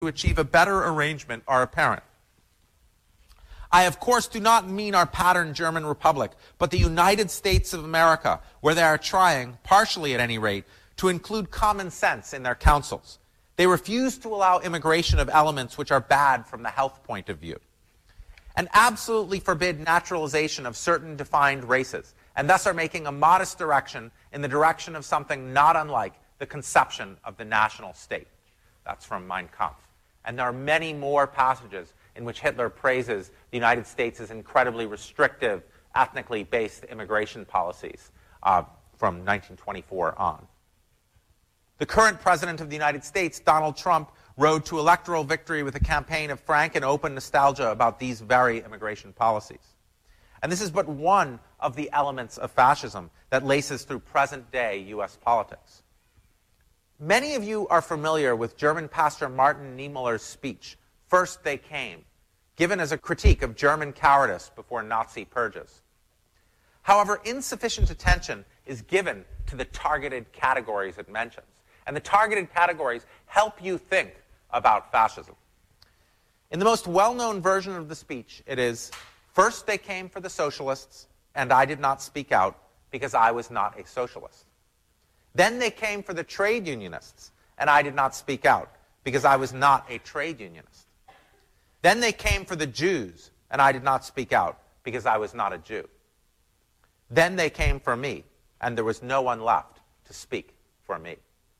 to achieve a better arrangement are apparent. I, of course, do not mean our pattern German Republic, but the United States of America, where they are trying, partially at any rate, to include common sense in their councils. They refuse to allow immigration of elements which are bad from the health point of view, and absolutely forbid naturalization of certain defined races, and thus are making a modest direction in the direction of something not unlike the conception of the national state. That's from Mein Kampf. And there are many more passages in which Hitler praises the United States' incredibly restrictive, ethnically based immigration policies from 1924 on. The current president of the United States, Donald Trump, rode to electoral victory with a campaign of frank and open nostalgia about these very immigration policies. And this is but one of the elements of fascism that laces through present-day U.S. politics. Many of you are familiar with German pastor Martin Niemöller's speech, First They Came, given as a critique of German cowardice before Nazi purges. However, insufficient attention is given to the targeted categories it mentions. And the targeted categories help you think about fascism. In the most well-known version of the speech, it is, first they came for the socialists, and I did not speak out because I was not a socialist. Then they came for the trade unionists, and I did not speak out because I was not a trade unionist. Then they came for the Jews, and I did not speak out because I was not a Jew. Then they came for me, and there was no one left to speak for me.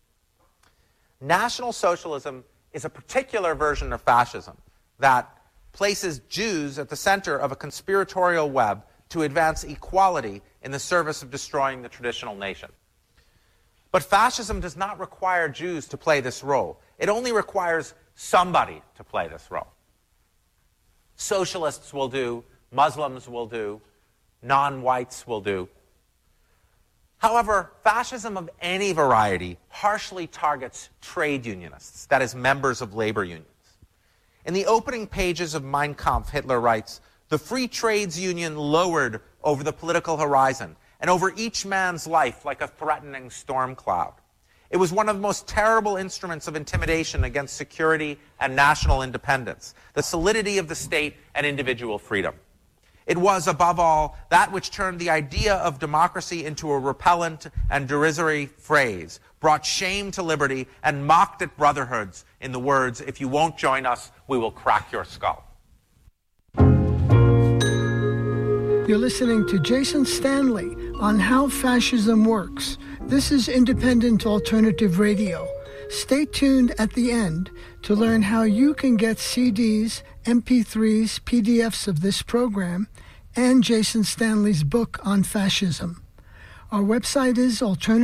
National Socialism is a particular version of fascism that places Jews at the center of a conspiratorial web to advance equality in the service of destroying the traditional nation. But fascism does not require Jews to play this role. It only requires somebody to play this role. Socialists will do, Muslims will do, non-whites will do. However, fascism of any variety harshly targets trade unionists, that is, members of labor unions. In the opening pages of Mein Kampf, Hitler writes, "The free trades union lowered over the political horizon and over each man's life like a threatening storm cloud. It was one of the most terrible instruments of intimidation against security and national independence, the solidity of the state and individual freedom. It was, above all, that which turned the idea of democracy into a repellent and derisory phrase, brought shame to liberty, and mocked at brotherhoods in the words, 'If you won't join us, we will crack your skull.'" You're listening to Jason Stanley on How Fascism Works. This is Independent Alternative Radio. Stay tuned at the end to learn how you can get CDs, MP3s, PDFs of this program, and Jason Stanley's book on fascism. Our website is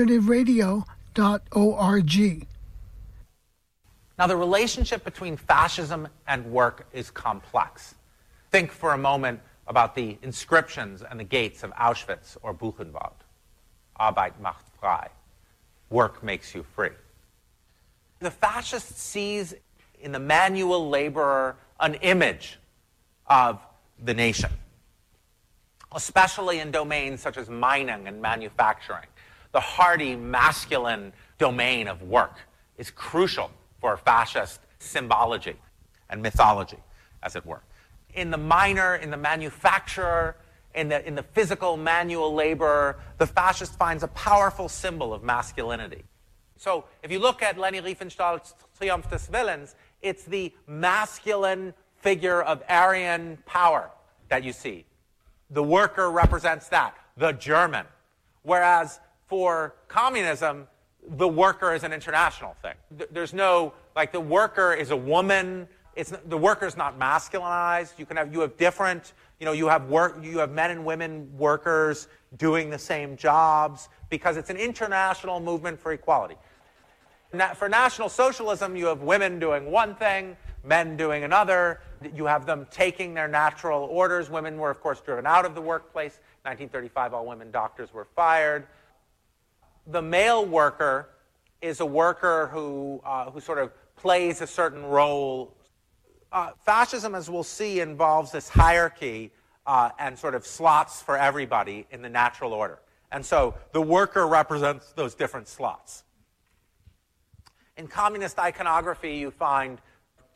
alternativeradio.org. Now, the relationship between fascism and work is complex. Think for a moment about the inscriptions and the gates of Auschwitz or Buchenwald. Arbeit macht frei. Work makes you free. The fascist sees in the manual laborer an image of the nation, especially in domains such as mining and manufacturing. The hardy, masculine domain of work is crucial for fascist symbology and mythology, as it were. In the miner, in the manufacturer, in the physical manual laborer, the fascist finds a powerful symbol of masculinity. So if you look at Leni Riefenstahl's Triumph des Willens, it's the masculine figure of Aryan power that you see. The worker represents that, the German. Whereas for communism, the worker is an international thing. There's no, like, the worker is a woman. The worker is not masculinized. You have different, you have men and women workers doing the same jobs because it's an international movement for equality. For National Socialism, you have women doing one thing, men doing another. You have them taking their natural orders. Women were, of course, driven out of the workplace. 1935, all women doctors were fired. The male worker is a worker who sort of plays a certain role. Fascism, as we'll see, involves this hierarchy and sort of slots for everybody in the natural order. And so the worker represents those different slots. In communist iconography, you find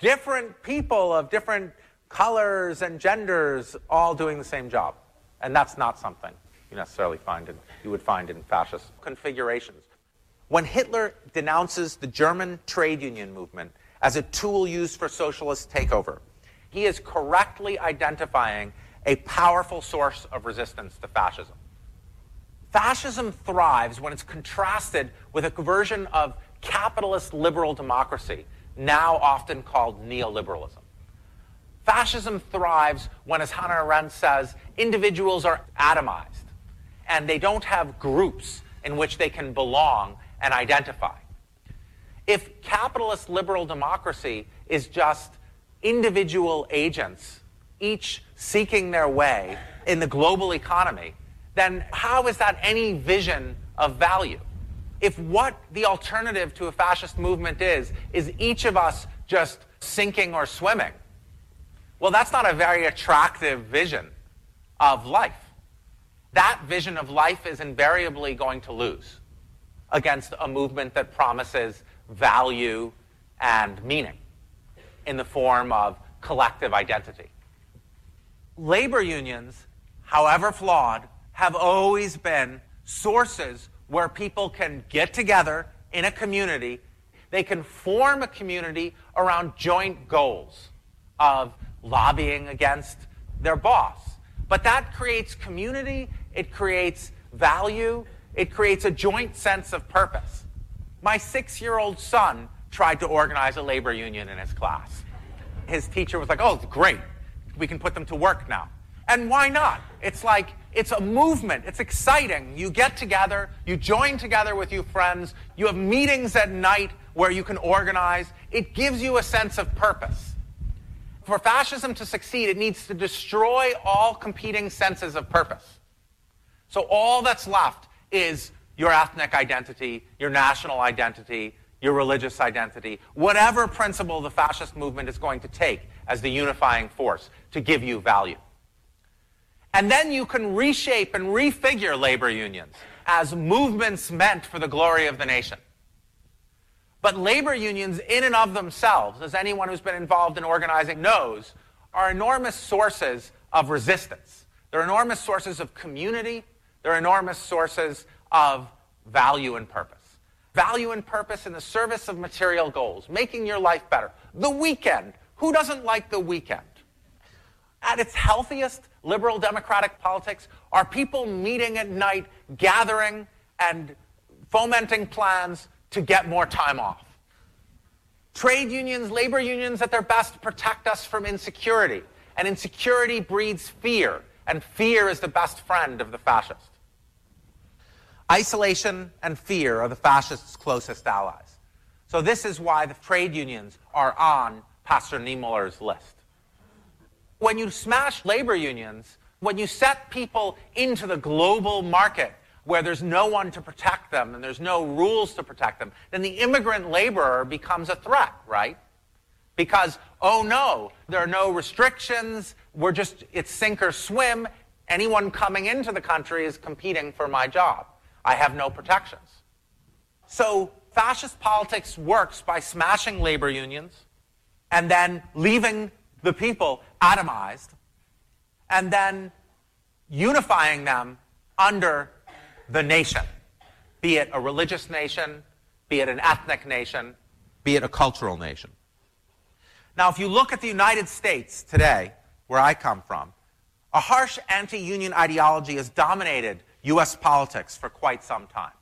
different people of different colors and genders all doing the same job. And that's not something you necessarily would find in fascist configurations. When Hitler denounces the German trade union movement as a tool used for socialist takeover, he is correctly identifying a powerful source of resistance to fascism. Fascism thrives when it's contrasted with a version of capitalist liberal democracy, now often called neoliberalism. Fascism thrives when, as Hannah Arendt says, individuals are atomized, and they don't have groups in which they can belong and identify. If capitalist liberal democracy is just individual agents, each seeking their way in the global economy, then how is that any vision of value? If what the alternative to a fascist movement is each of us just sinking or swimming, well, that's not a very attractive vision of life. That vision of life is invariably going to lose against a movement that promises value and meaning in the form of collective identity. Labor unions, however flawed, have always been sources where people can get together in a community. They can form a community around joint goals of lobbying against their boss. But that creates community, it creates value, it creates a joint sense of purpose. My 6-year-old son tried to organize a labor union in his class. His teacher was like, oh, great, we can put them to work now. And why not? It's like, it's a movement, it's exciting. You get together, you join together with your friends, you have meetings at night where you can organize. It gives you a sense of purpose. For fascism to succeed, it needs to destroy all competing senses of purpose. So all that's left is your ethnic identity, your national identity, your religious identity, whatever principle the fascist movement is going to take as the unifying force to give you value. And then you can reshape and refigure labor unions as movements meant for the glory of the nation. But labor unions in and of themselves, as anyone who's been involved in organizing knows, are enormous sources of resistance. They're enormous sources of community. They're enormous sources of value and purpose. Value and purpose in the service of material goals, making your life better. The weekend. Who doesn't like the weekend? At its healthiest, liberal democratic politics are people meeting at night, gathering and fomenting plans to get more time off. Trade unions, labor unions at their best protect us from insecurity. And insecurity breeds fear, and fear is the best friend of the fascist. Isolation and fear are the fascists' closest allies. So this is why the trade unions are on Pastor Niemöller's list. When you smash labor unions, when you set people into the global market where there's no one to protect them and there's no rules to protect them, then the immigrant laborer becomes a threat, right? Because, oh no, there are no restrictions, it's sink or swim. Anyone coming into the country is competing for my job. I have no protections. So fascist politics works by smashing labor unions and then leaving the people atomized and then unifying them under the nation, be it a religious nation, be it an ethnic nation, be it a cultural nation. Now, if you look at the United States today, where I come from, a harsh anti-union ideology has dominated U.S. politics for quite some time.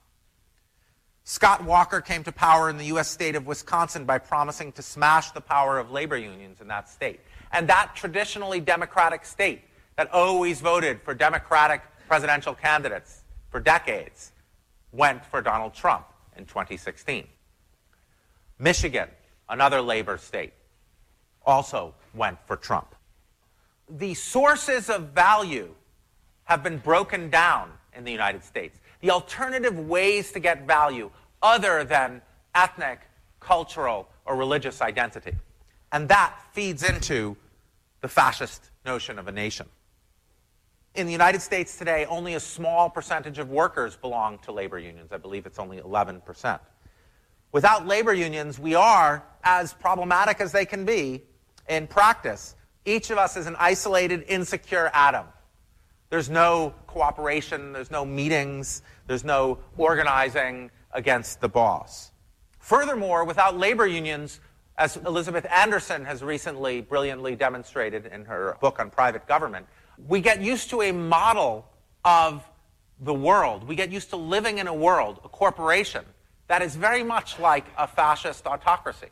Scott Walker came to power in the U.S. state of Wisconsin by promising to smash the power of labor unions in that state. And that traditionally democratic state that always voted for Democratic presidential candidates for decades went for Donald Trump in 2016. Michigan, another labor state, also went for Trump. The sources of value have been broken down in the United States. The alternative ways to get value other than ethnic, cultural, or religious identity. And that feeds into the fascist notion of a nation. In the United States today, only a small percentage of workers belong to labor unions. I believe it's only 11%. Without labor unions, we are, as problematic as they can be in practice, each of us is an isolated, insecure atom. There's no cooperation, there's no meetings, there's no organizing against the boss. Furthermore, without labor unions, as Elizabeth Anderson has recently brilliantly demonstrated in her book on private government, we get used to a model of the world. We get used to living in a world, a corporation, that is very much like a fascist autocracy.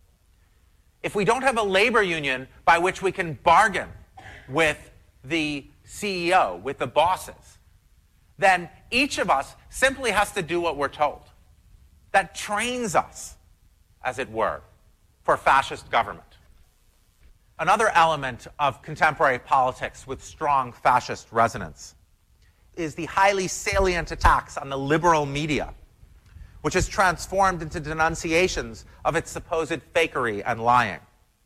If we don't have a labor union by which we can bargain with the CEO, with the bosses, then each of us simply has to do what we're told. That trains us, as it were, for fascist government. Another element of contemporary politics with strong fascist resonance is the highly salient attacks on the liberal media, which has transformed into denunciations of its supposed fakery and lying.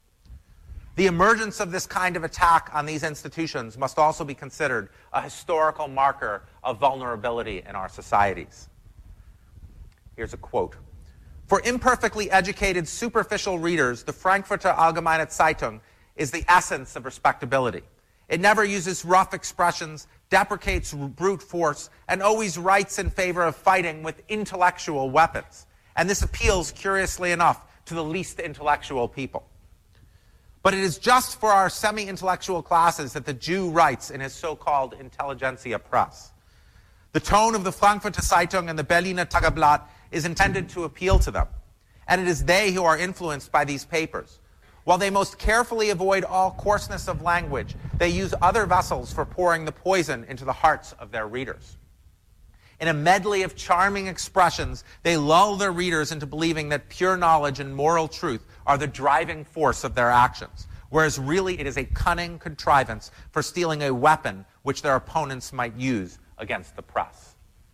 The emergence of this kind of attack on these institutions must also be considered a historical marker of vulnerability in our societies. Here's a quote. For imperfectly educated, superficial readers, the Frankfurter Allgemeine Zeitung is the essence of respectability. It never uses rough expressions, deprecates brute force, and always writes in favor of fighting with intellectual weapons. And this appeals, curiously enough, to the least intellectual people. But it is just for our semi-intellectual classes that the Jew writes in his so-called intelligentsia press. The tone of the Frankfurter Zeitung and the Berliner Tageblatt is intended to appeal to them. And it is they who are influenced by these papers. While they most carefully avoid all coarseness of language, they use other vessels for pouring the poison into the hearts of their readers. In a medley of charming expressions, they lull their readers into believing that pure knowledge and moral truth are the driving force of their actions, whereas really it is a cunning contrivance for stealing a weapon which their opponents might use against the press.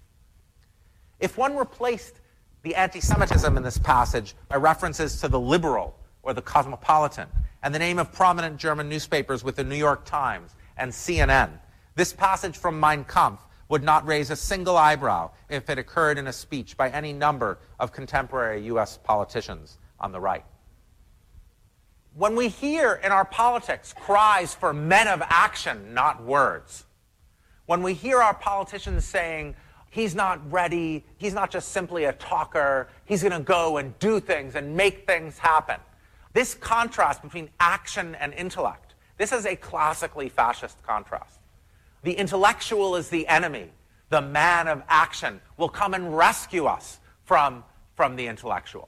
If one replaced the anti-Semitism in this passage by references to the liberal or the cosmopolitan, and the name of prominent German newspapers with the New York Times and CNN, this passage from Mein Kampf would not raise a single eyebrow if it occurred in a speech by any number of contemporary U.S. politicians on the right. When we hear in our politics cries for men of action, not words, when we hear our politicians saying, he's not ready, he's not just simply a talker, he's going to go and do things and make things happen, this contrast between action and intellect, this is a classically fascist contrast. The intellectual is the enemy. The man of action will come and rescue us from the intellectual,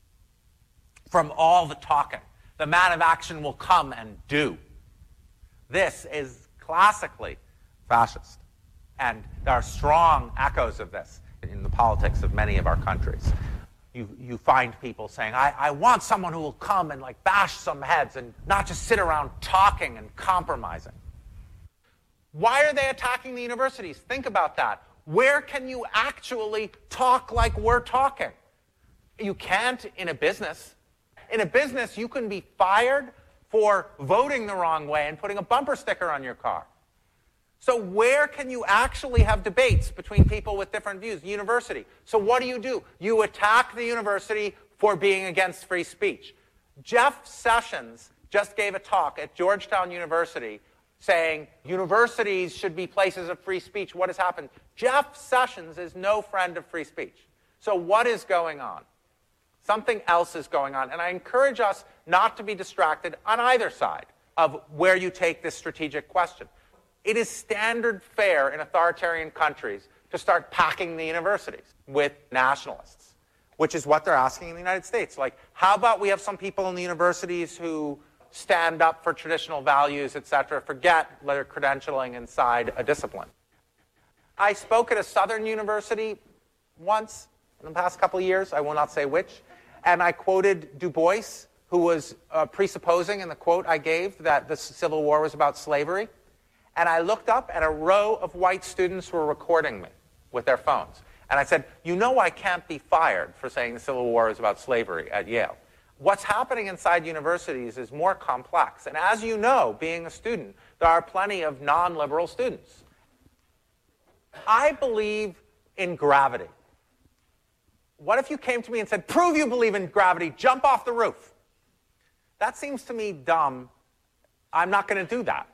from all the talking. The man of action will come and do. This is classically fascist. And there are strong echoes of this in the politics of many of our countries. You find people saying, I want someone who will come and like bash some heads and not just sit around talking and compromising. Why are they attacking the universities? Think about that. Where can you actually talk like we're talking? You can't in a business. In a business, you can be fired for voting the wrong way and putting a bumper sticker on your car. So where can you actually have debates between people with different views? University. So what do? You attack the university for being against free speech. Jeff Sessions just gave a talk at Georgetown University saying universities should be places of free speech. What has happened? Jeff Sessions is no friend of free speech. So what is going on? Something else is going on. And I encourage us not to be distracted on either side of where you take this strategic question. It is standard fare in authoritarian countries to start packing the universities with nationalists, which is what they're asking in the United States. Like, how about we have some people in the universities who stand up for traditional values, etc., forget their credentialing inside a discipline. I spoke at a Southern university once in the past couple of years, I will not say which, and I quoted Du Bois, who was presupposing in the quote I gave that the Civil War was about slavery. And I looked up, and a row of white students were recording me with their phones. And I said, you know I can't be fired for saying the Civil War is about slavery at Yale. What's happening inside universities is more complex. And as you know, being a student, there are plenty of non-liberal students. I believe in gravity. What if you came to me and said, prove you believe in gravity, jump off the roof? That seems to me dumb. I'm not going to do that.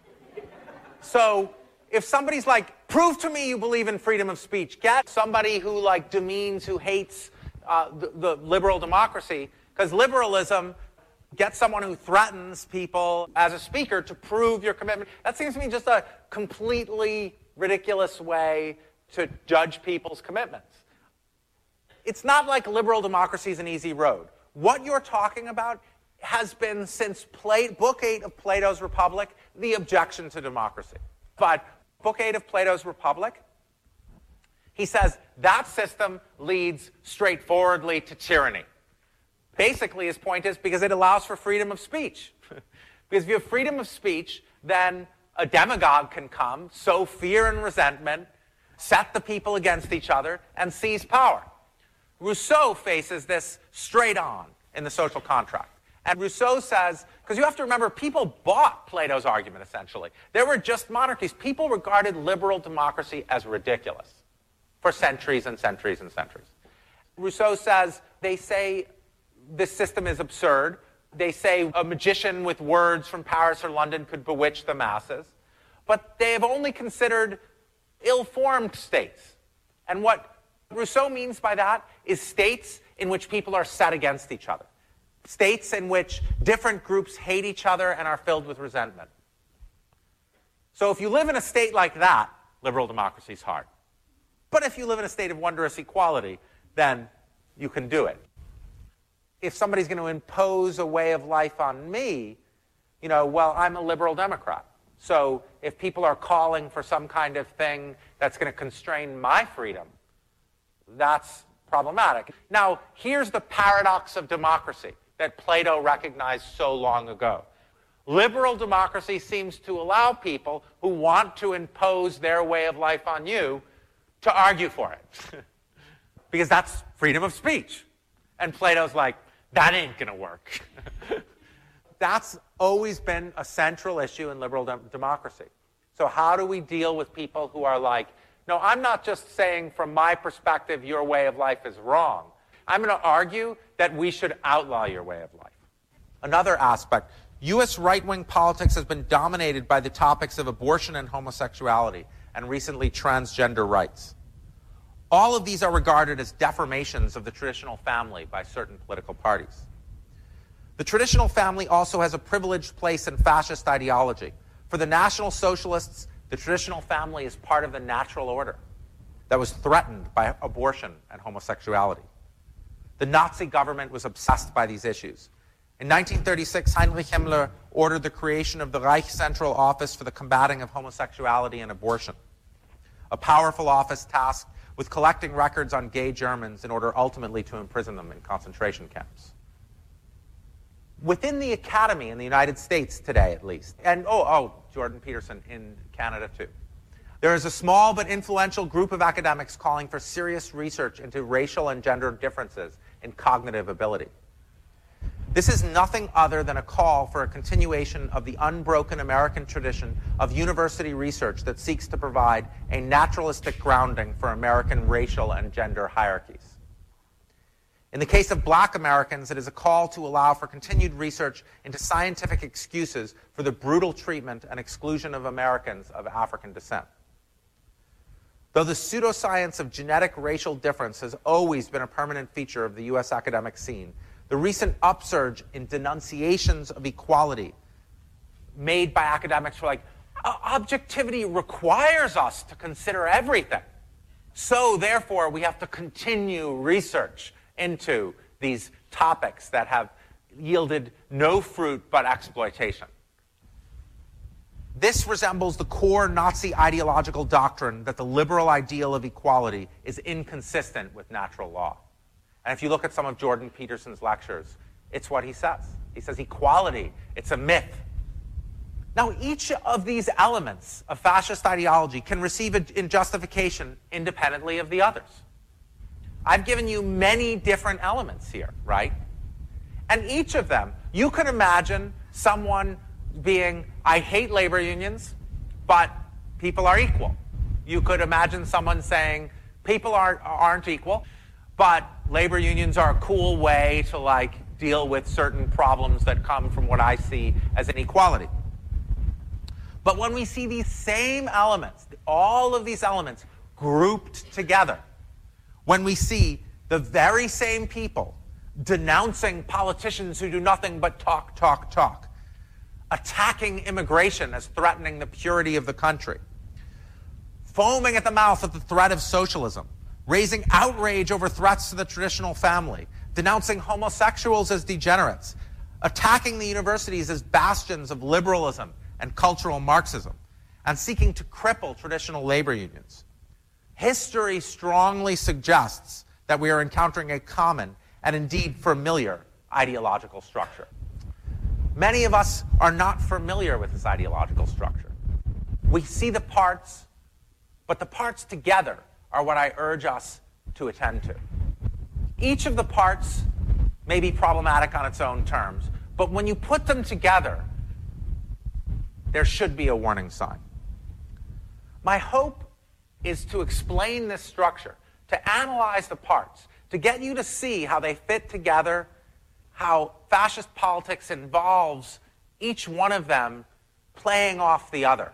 So if somebody's like, prove to me you believe in freedom of speech, get somebody who like demeans, who hates the liberal democracy, because liberalism gets someone who threatens people as a speaker to prove your commitment. That seems to me just a completely ridiculous way to judge people's commitments. It's not like liberal democracy is an easy road. What you're talking about has been, since Book 8 of Plato's Republic, the objection to democracy. But Book 8 of Plato's Republic, he says that system leads straightforwardly to tyranny. Basically, his point is because it allows for freedom of speech. Because if you have freedom of speech, then a demagogue can come, sow fear and resentment, set the people against each other, and seize power. Rousseau faces this straight on in the Social Contract. And Rousseau says, because you have to remember, people bought Plato's argument, essentially. There were just monarchies. People regarded liberal democracy as ridiculous for centuries and centuries and centuries. Rousseau says, they say this system is absurd. They say a magician with words from Paris or London could bewitch the masses. But they have only considered ill-formed states. And what Rousseau means by that is states in which people are set against each other. States in which different groups hate each other and are filled with resentment. So if you live in a state like that, liberal democracy is hard. But if you live in a state of wondrous equality, then you can do it. If somebody's going to impose a way of life on me, well, I'm a liberal Democrat. So if people are calling for some kind of thing that's going to constrain my freedom, that's problematic. Now, here's the paradox of democracy that Plato recognized so long ago. Liberal democracy seems to allow people who want to impose their way of life on you to argue for it. Because that's freedom of speech. And Plato's like, that ain't going to work. That's always been a central issue in liberal democracy. So how do we deal with people who are like, no, I'm not just saying from my perspective your way of life is wrong. I'm going to argue that we should outlaw your way of life. Another aspect, U.S. right-wing politics has been dominated by the topics of abortion and homosexuality, and recently transgender rights. All of these are regarded as deformations of the traditional family by certain political parties. The traditional family also has a privileged place in fascist ideology. For the National Socialists, the traditional family is part of the natural order that was threatened by abortion and homosexuality. The Nazi government was obsessed by these issues. In 1936, Heinrich Himmler ordered the creation of the Reich Central Office for the Combating of Homosexuality and Abortion, a powerful office tasked with collecting records on gay Germans in order ultimately to imprison them in concentration camps. Within the academy in the United States today, at least, and Jordan Peterson in Canada too, there is a small but influential group of academics calling for serious research into racial and gender differences in cognitive ability. This is nothing other than a call for a continuation of the unbroken American tradition of university research that seeks to provide a naturalistic grounding for American racial and gender hierarchies. In the case of black Americans, it is a call to allow for continued research into scientific excuses for the brutal treatment and exclusion of Americans of African descent. Though the pseudoscience of genetic racial difference has always been a permanent feature of the U.S. academic scene, the recent upsurge in denunciations of equality made by academics who are like, objectivity requires us to consider everything. So therefore, we have to continue research into these topics that have yielded no fruit but exploitation. This resembles the core Nazi ideological doctrine that the liberal ideal of equality is inconsistent with natural law. And if you look at some of Jordan Peterson's lectures, it's what he says. He says equality, it's a myth. Now, each of these elements of fascist ideology can receive in justification independently of the others. I've given you many different elements here, right? And each of them, you can imagine someone being, I hate labor unions, but people are equal. You could imagine someone saying, people aren't equal, but labor unions are a cool way to deal with certain problems that come from what I see as inequality. But when we see these same elements, all of these elements grouped together, when we see the very same people denouncing politicians who do nothing but talk, talk, talk, attacking immigration as threatening the purity of the country, foaming at the mouth at the threat of socialism, raising outrage over threats to the traditional family, denouncing homosexuals as degenerates, attacking the universities as bastions of liberalism and cultural Marxism, and seeking to cripple traditional labor unions. History strongly suggests that we are encountering a common and indeed familiar ideological structure. Many of us are not familiar with this ideological structure. We see the parts, but the parts together are what I urge us to attend to. Each of the parts may be problematic on its own terms, but when you put them together, there should be a warning sign. My hope is to explain this structure, to analyze the parts, to get you to see how they fit together, how fascist politics involves each one of them playing off the other.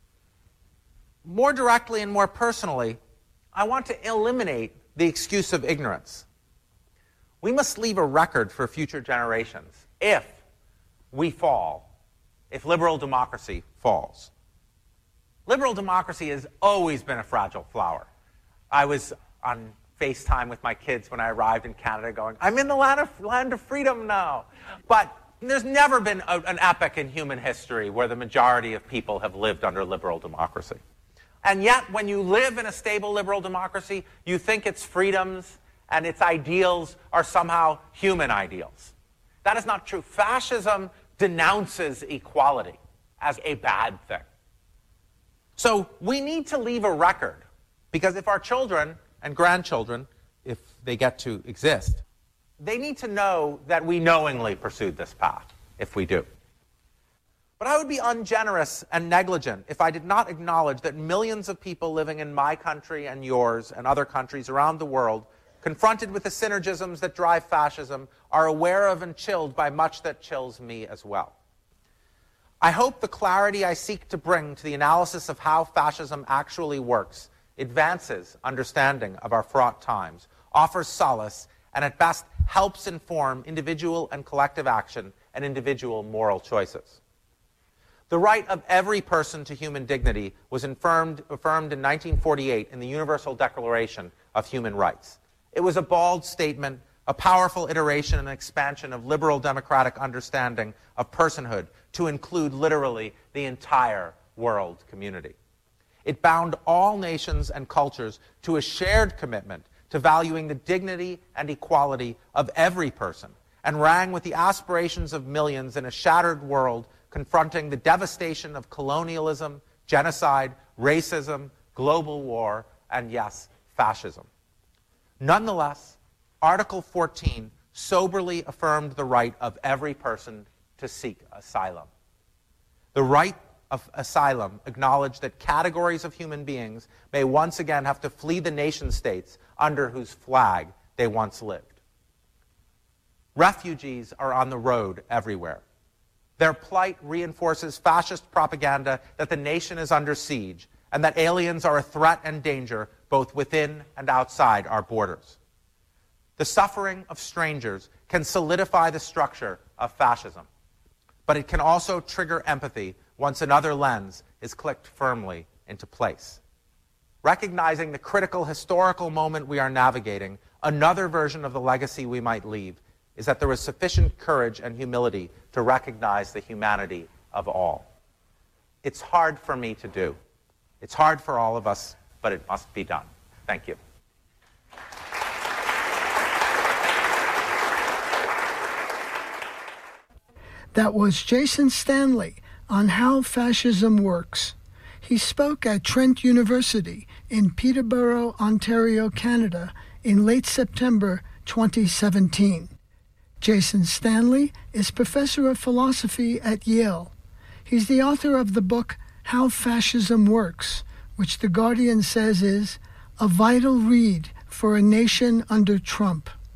More directly and more personally, I want to eliminate the excuse of ignorance. We must leave a record for future generations if we fall, if liberal democracy falls. Liberal democracy has always been a fragile flower. I was on FaceTime with my kids when I arrived in Canada going, I'm in the land of freedom now. But there's never been an epoch in human history where the majority of people have lived under liberal democracy. And yet, when you live in a stable liberal democracy, you think its freedoms and its ideals are somehow human ideals. That is not true. Fascism denounces equality as a bad thing. So we need to leave a record, because if our children and grandchildren, if they get to exist, they need to know that we knowingly pursued this path, if we do. But I would be ungenerous and negligent if I did not acknowledge that millions of people living in my country and yours and other countries around the world, confronted with the synergisms that drive fascism, are aware of and chilled by much that chills me as well. I hope the clarity I seek to bring to the analysis of how fascism actually works advances understanding of our fraught times, offers solace, and at best helps inform individual and collective action and individual moral choices. The right of every person to human dignity was affirmed in 1948 in the Universal Declaration of Human Rights. It was a bold statement, a powerful iteration and expansion of liberal democratic understanding of personhood to include literally the entire world community. It bound all nations and cultures to a shared commitment to valuing the dignity and equality of every person, and rang with the aspirations of millions in a shattered world confronting the devastation of colonialism, genocide, racism, global war, and yes, fascism. Nonetheless, Article 14 soberly affirmed the right of every person to seek asylum. The right of asylum acknowledged that categories of human beings may once again have to flee the nation-states under whose flag they once lived. Refugees are on the road everywhere. Their plight reinforces fascist propaganda that the nation is under siege and that aliens are a threat and danger both within and outside our borders. The suffering of strangers can solidify the structure of fascism, but it can also trigger empathy once another lens is clicked firmly into place. Recognizing the critical historical moment we are navigating, another version of the legacy we might leave is that there was sufficient courage and humility to recognize the humanity of all. It's hard for me to do. It's hard for all of us, but it must be done. Thank you. That was Jason Stanley on how fascism works. He spoke at Trent University in Peterborough, Ontario, Canada in late September 2017. Jason Stanley is professor of philosophy at Yale. He's the author of the book How Fascism Works, which The Guardian says is a vital read for a nation under Trump.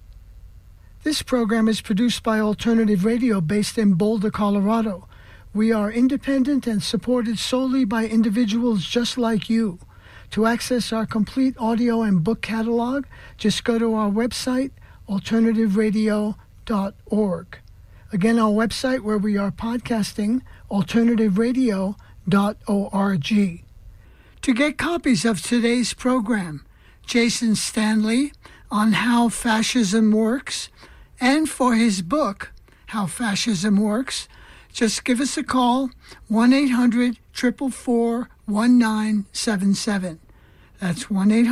This program is produced by Alternative Radio based in Boulder, Colorado. We are independent and supported solely by individuals just like you. To access our complete audio and book catalog, just go to our website, alternativeradio.org. Again, our website where we are podcasting, alternativeradio.org. To get copies of today's program, Jason Stanley on How Fascism Works, and for his book, How Fascism Works, just give us a call, 1-800-444-1977. That's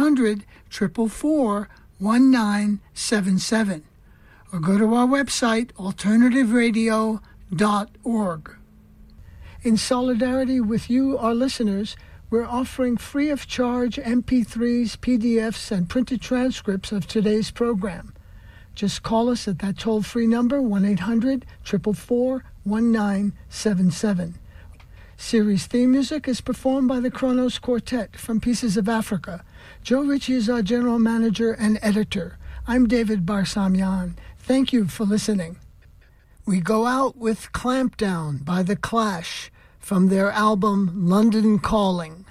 1-800-444-1977. Or go to our website, alternativeradio.org. In solidarity with you, our listeners, we're offering free of charge MP3s, PDFs, and printed transcripts of today's program. Just call us at that toll-free number, 1-800-444-1977. Series theme music is performed by the Kronos Quartet from Pieces of Africa. Joe Ritchie is our general manager and editor. I'm David Barsamian. Thank you for listening. We go out with Clampdown by The Clash from their album London Calling.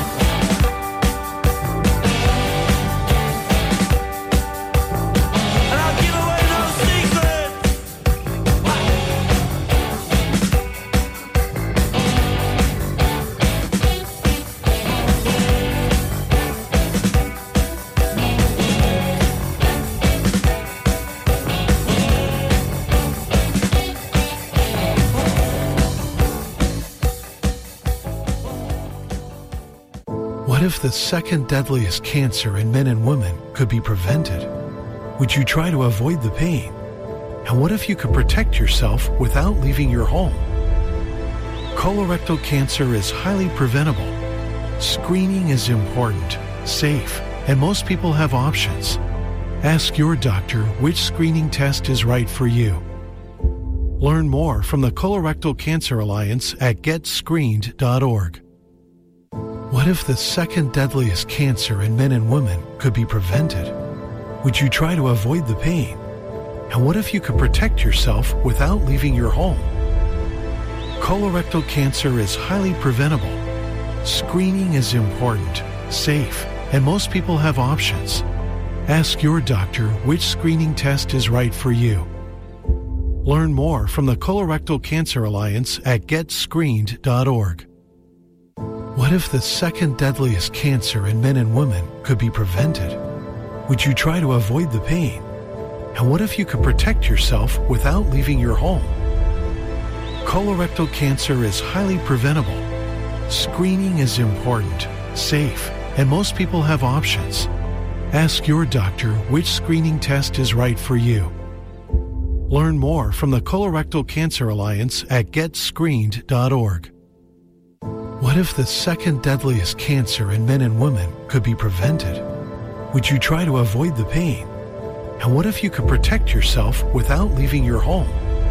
And What if the second deadliest cancer in men and women could be prevented? Would you try to avoid the pain? And what if you could protect yourself without leaving your home? Colorectal cancer is highly preventable. Screening is important, safe, and most people have options. Ask your doctor which screening test is right for you. Learn more from the Colorectal Cancer Alliance at GetScreened.org. What if the second deadliest cancer in men and women could be prevented? Would you try to avoid the pain? And what if you could protect yourself without leaving your home? Colorectal cancer is highly preventable. Screening is important, safe, and most people have options. Ask your doctor which screening test is right for you. Learn more from the Colorectal Cancer Alliance at GetScreened.org. What if the second deadliest cancer in men and women could be prevented? Would you try to avoid the pain? And what if you could protect yourself without leaving your home? Colorectal cancer is highly preventable. Screening is important, safe, and most people have options. Ask your doctor which screening test is right for you. Learn more from the Colorectal Cancer Alliance at GetScreened.org. What if the second deadliest cancer in men and women could be prevented? Would you try to avoid the pain? And what if you could protect yourself without leaving your home?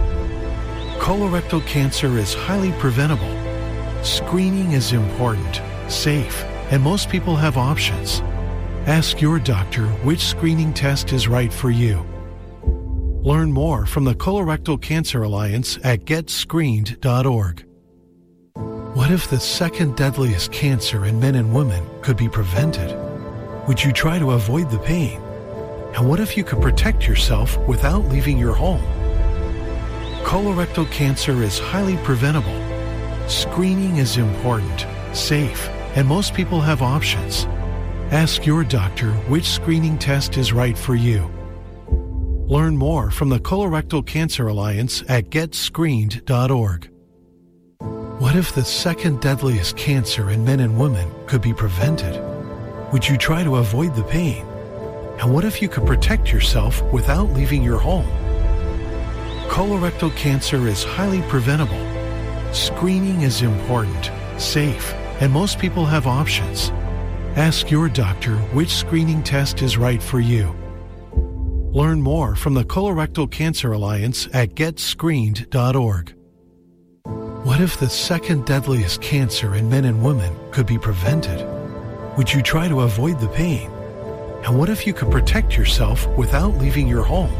Colorectal cancer is highly preventable. Screening is important, safe, and most people have options. Ask your doctor which screening test is right for you. Learn more from the Colorectal Cancer Alliance at GetScreened.org. What if the second deadliest cancer in men and women could be prevented? Would you try to avoid the pain? And what if you could protect yourself without leaving your home? Colorectal cancer is highly preventable. Screening is important, safe, and most people have options. Ask your doctor which screening test is right for you. Learn more from the Colorectal Cancer Alliance at GetScreened.org. What if the second deadliest cancer in men and women could be prevented? Would you try to avoid the pain? And what if you could protect yourself without leaving your home? Colorectal cancer is highly preventable. Screening is important, safe, and most people have options. Ask your doctor which screening test is right for you. Learn more from the Colorectal Cancer Alliance at GetScreened.org. What if the second deadliest cancer in men and women could be prevented? Would you try to avoid the pain? And what if you could protect yourself without leaving your home?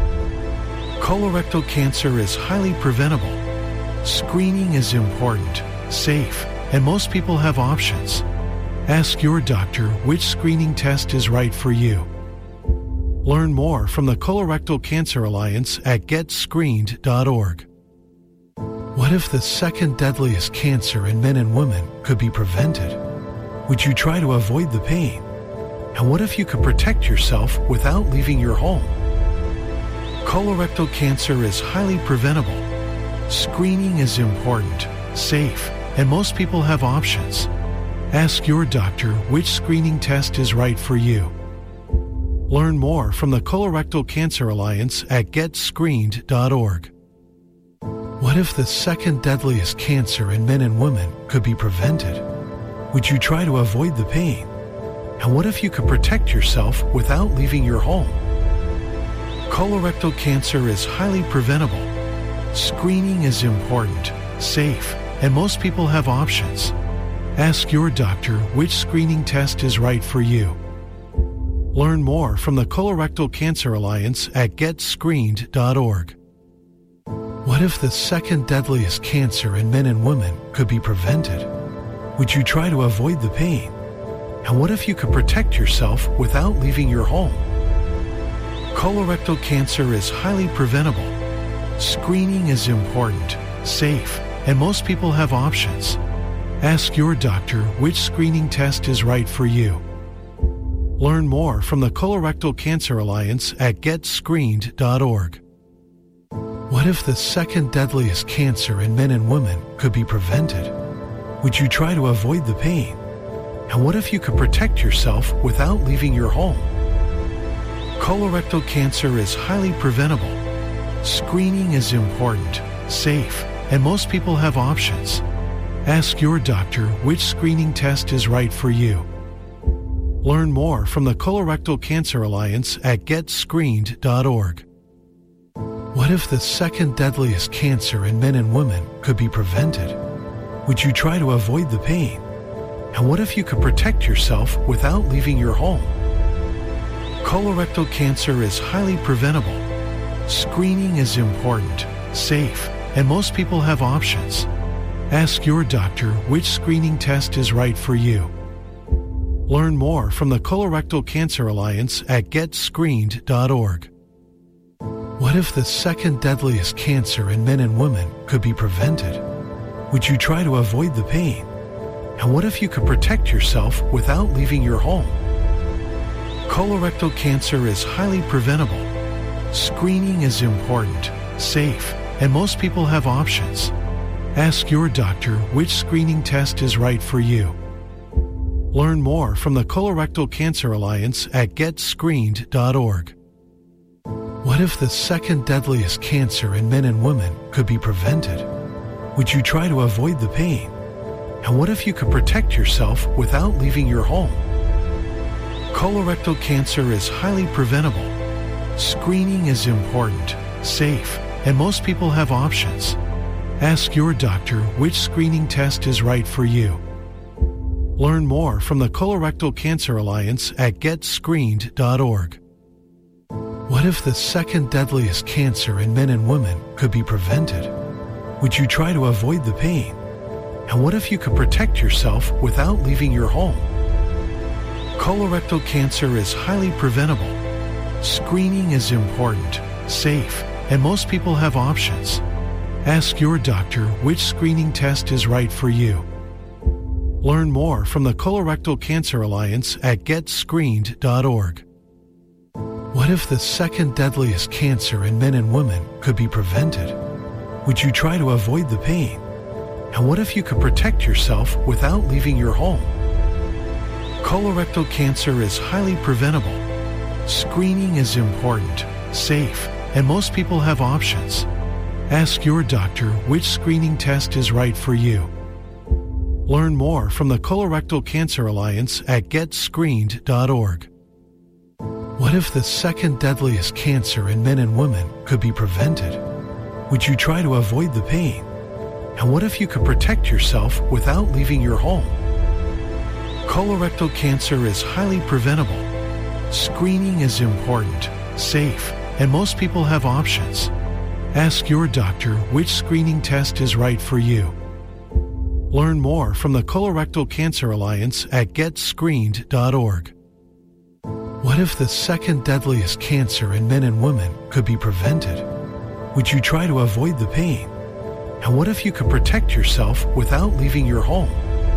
Colorectal cancer is highly preventable. Screening is important, safe, and most people have options. Ask your doctor which screening test is right for you. Learn more from the Colorectal Cancer Alliance at GetScreened.org. What if the second deadliest cancer in men and women could be prevented? Would you try to avoid the pain? And what if you could protect yourself without leaving your home? Colorectal cancer is highly preventable. Screening is important, safe, and most people have options. Ask your doctor which screening test is right for you. Learn more from the Colorectal Cancer Alliance at GetScreened.org. What if the second deadliest cancer in men and women could be prevented? Would you try to avoid the pain? And what if you could protect yourself without leaving your home? Colorectal cancer is highly preventable. Screening is important, safe, and most people have options. Ask your doctor which screening test is right for you. Learn more from the Colorectal Cancer Alliance at GetScreened.org. What if the second deadliest cancer in men and women could be prevented? Would you try to avoid the pain? And what if you could protect yourself without leaving your home? Colorectal cancer is highly preventable. Screening is important, safe, and most people have options. Ask your doctor which screening test is right for you. Learn more from the Colorectal Cancer Alliance at GetScreened.org. What if the second deadliest cancer in men and women could be prevented? Would you try to avoid the pain? And what if you could protect yourself without leaving your home? Colorectal cancer is highly preventable. Screening is important, safe, and most people have options. Ask your doctor which screening test is right for you. Learn more from the Colorectal Cancer Alliance at GetScreened.org. What if the second deadliest cancer in men and women could be prevented? Would you try to avoid the pain? And what if you could protect yourself without leaving your home? Colorectal cancer is highly preventable. Screening is important, safe, and most people have options. Ask your doctor which screening test is right for you. Learn more from the Colorectal Cancer Alliance at GetScreened.org. What if the second deadliest cancer in men and women could be prevented? Would you try to avoid the pain? And what if you could protect yourself without leaving your home? Colorectal cancer is highly preventable. Screening is important, safe, and most people have options. Ask your doctor which screening test is right for you. Learn more from the Colorectal Cancer Alliance at GetScreened.org. What if the second deadliest cancer in men and women could be prevented? Would you try to avoid the pain? And what if you could protect yourself without leaving your home? Colorectal cancer is highly preventable. Screening is important, safe, and most people have options. Ask your doctor which screening test is right for you. Learn more from the Colorectal Cancer Alliance at GetScreened.org. What if the second deadliest cancer in men and women could be prevented? Would you try to avoid the pain? And what if you could protect yourself without leaving your home? Colorectal cancer is highly preventable. Screening is important, safe, and most people have options. Ask your doctor which screening test is right for you. Learn more from the Colorectal Cancer Alliance at GetScreened.org. What if the second deadliest cancer in men and women could be prevented? Would you try to avoid the pain? And what if you could protect yourself without leaving your home? Colorectal cancer is highly preventable. Screening is important, safe, and most people have options. Ask your doctor which screening test is right for you. Learn more from the Colorectal Cancer Alliance at GetScreened.org. What if the second deadliest cancer in men and women could be prevented? Would you try to avoid the pain? And what if you could protect yourself without leaving your home? Colorectal cancer is highly preventable. Screening is important, safe, and most people have options. Ask your doctor which screening test is right for you. Learn more from the Colorectal Cancer Alliance at GetScreened.org. What if the second deadliest cancer in men and women could be prevented? Would you try to avoid the pain? And what if you could protect yourself without leaving your home?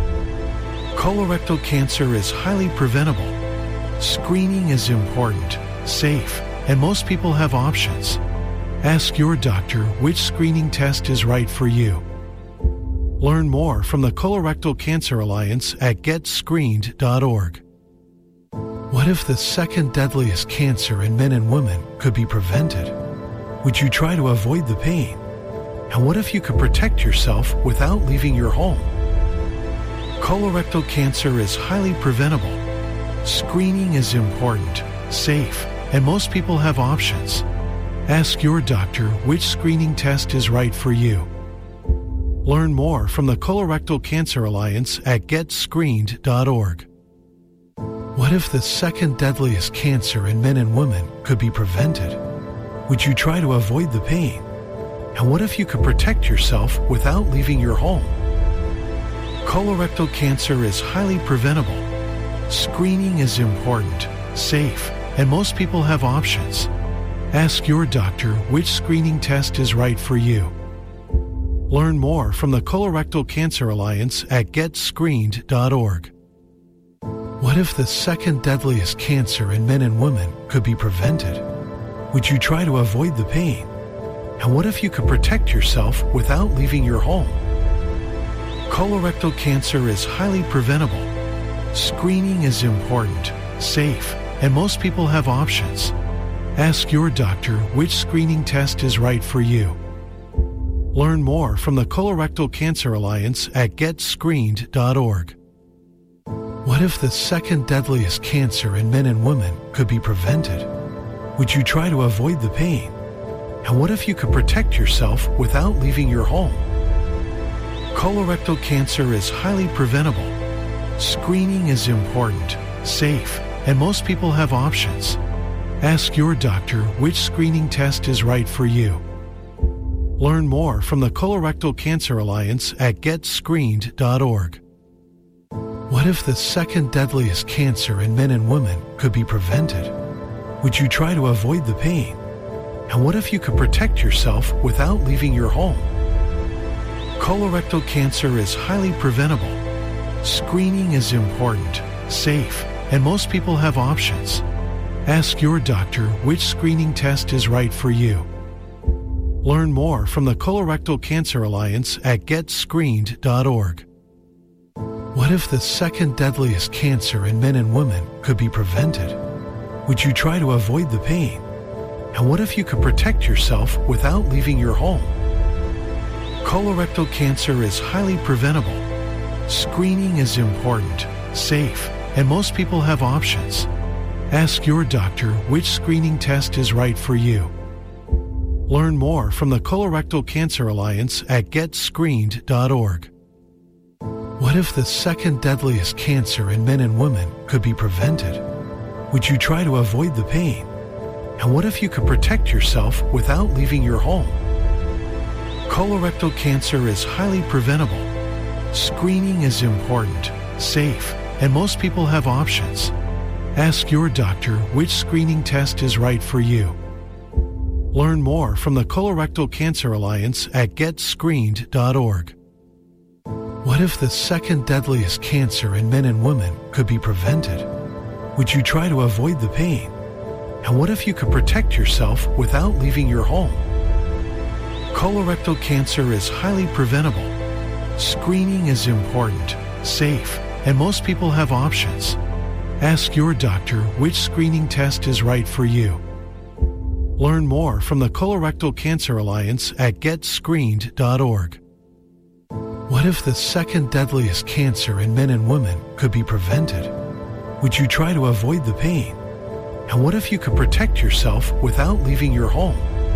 Colorectal cancer is highly preventable. Screening is important, safe, and most people have options. Ask your doctor which screening test is right for you. Learn more from the Colorectal Cancer Alliance at GetScreened.org. What if the second deadliest cancer in men and women could be prevented? Would you try to avoid the pain? And what if you could protect yourself without leaving your home? Colorectal cancer is highly preventable. Screening is important, safe, and most people have options. Ask your doctor which screening test is right for you. Learn more from the Colorectal Cancer Alliance at GetScreened.org. What if the second deadliest cancer in men and women could be prevented? Would you try to avoid the pain? And what if you could protect yourself without leaving your home? Colorectal cancer is highly preventable. Screening is important, safe, and most people have options. Ask your doctor which screening test is right for you. Learn more from the Colorectal Cancer Alliance at GetScreened.org. What if the second deadliest cancer in men and women could be prevented? Would you try to avoid the pain? And what if you could protect yourself without leaving your home? Colorectal cancer is highly preventable. Screening is important, safe, and most people have options. Ask your doctor which screening test is right for you. Learn more from the Colorectal Cancer Alliance at GetScreened.org. What if the second deadliest cancer in men and women could be prevented? Would you try to avoid the pain? And what if you could protect yourself without leaving your home? Colorectal cancer is highly preventable. Screening is important, safe, and most people have options. Ask your doctor which screening test is right for you. Learn more from the Colorectal Cancer Alliance at GetScreened.org. What if the second deadliest cancer in men and women could be prevented? Would you try to avoid the pain? And what if you could protect yourself without leaving your home? Colorectal cancer is highly preventable. Screening is important, safe, and most people have options. Ask your doctor which screening test is right for you. Learn more from the Colorectal Cancer Alliance at GetScreened.org. What if the second deadliest cancer in men and women could be prevented? Would you try to avoid the pain? And what if you could protect yourself without leaving your home? Colorectal cancer is highly preventable. Screening is important, safe, and most people have options. Ask your doctor which screening test is right for you. Learn more from the Colorectal Cancer Alliance at GetScreened.org. What if the second deadliest cancer in men and women could be prevented? Would you try to avoid the pain? And what if you could protect yourself without leaving your home? Colorectal cancer is highly preventable. Screening is important, safe, and most people have options. Ask your doctor which screening test is right for you. Learn more from the Colorectal Cancer Alliance at GetScreened.org. What if the second deadliest cancer in men and women could be prevented? Would you try to avoid the pain? And what if you could protect yourself without leaving your home? Colorectal cancer is highly preventable. Screening is important, safe, and most people have options. Ask your doctor which screening test is right for you. Learn more from the Colorectal Cancer Alliance at GetScreened.org. What if the second deadliest cancer in men and women could be prevented? Would you try to avoid the pain? And what if you could protect yourself without leaving your home?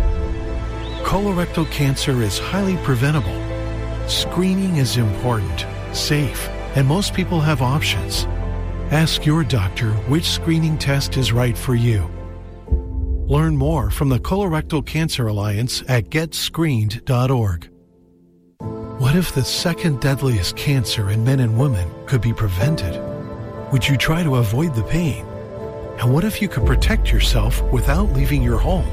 Colorectal cancer is highly preventable. Screening is important, safe, and most people have options. Ask your doctor which screening test is right for you. Learn more from the Colorectal Cancer Alliance at GetScreened.org. What if the second deadliest cancer in men and women could be prevented? Would you try to avoid the pain? And what if you could protect yourself without leaving your home?